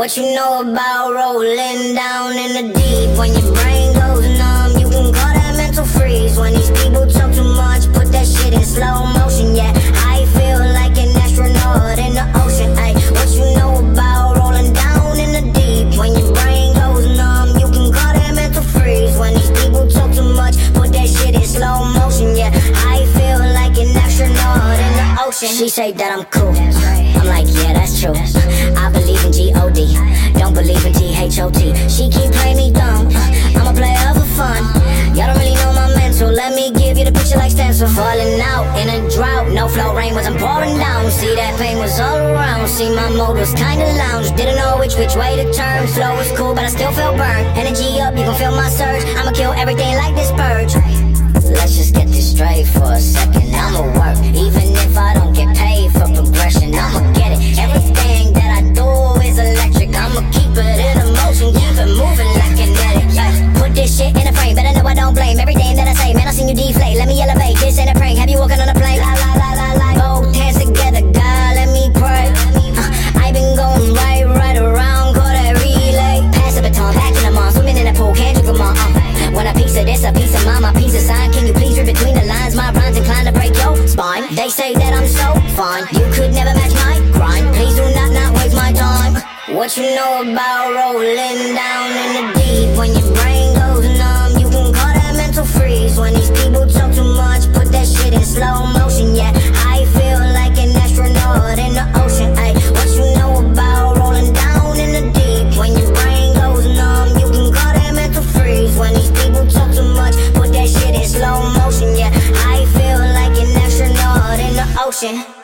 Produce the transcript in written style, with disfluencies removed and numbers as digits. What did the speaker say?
What you know about rolling down in the deep? When your brain goes numb, you can call that mental freeze. When these people talk too much, put that shit in slow motion. Yeah, I feel like an astronaut in the ocean. Ay, what you know about rolling down in the deep? When your brain goes numb, you can call that mental freeze. When these people talk too much, put that shit in slow motion. Yeah, I feel like an astronaut in the ocean. She say that I'm cool, I'm like, yeah, that's true. I believe in G-O-D, don't believe in T-H-O-T. She keep playing me dumb, I'm a player for fun. Y'all don't really know my mental, let me give you the picture like stencil. Falling out in a drought, no flow, rain wasn't pouring down. See, that pain was all around, see, my mode was kinda lounge. Didn't know which way to turn, flow was cool, but I still feel burned. Energy up, you can feel my surge, I'ma kill everything like this purge. Let's just get this straight for a second, I'ma work, even if I don't get paid for progression. I'ma get it, everything that I do is electric. I'ma keep it in motion, keep it moving like kinetic. Put this shit in a frame, better know I don't blame everything that I say. Man, I seen you deflate, let me elevate, this ain't a prank. Have you walking on a plane? La la la la la. Both hands together, God, let me pray. I been going right around, call that relay. Pass the baton, back in the mall, swimming in the pool, can't drink them all. Want a piece of this, a piece of mine, my piece of sign. Can you please read between the lines? My rhymes inclined to break your spine. They say that I'm so fine, you could never match my grind. Please do not waste my time. What you know about rolling down in the deep? When your brain goes numb, you can call that mental freeze. When these people talk too much, put that shit in slow motion. Yeah, I feel like an astronaut in the ocean. Ay, what you know about rolling down in the deep? When your brain goes numb, you can call that mental freeze. When these people talk too much, put that shit in slow motion. Yeah, I feel like an astronaut in the ocean.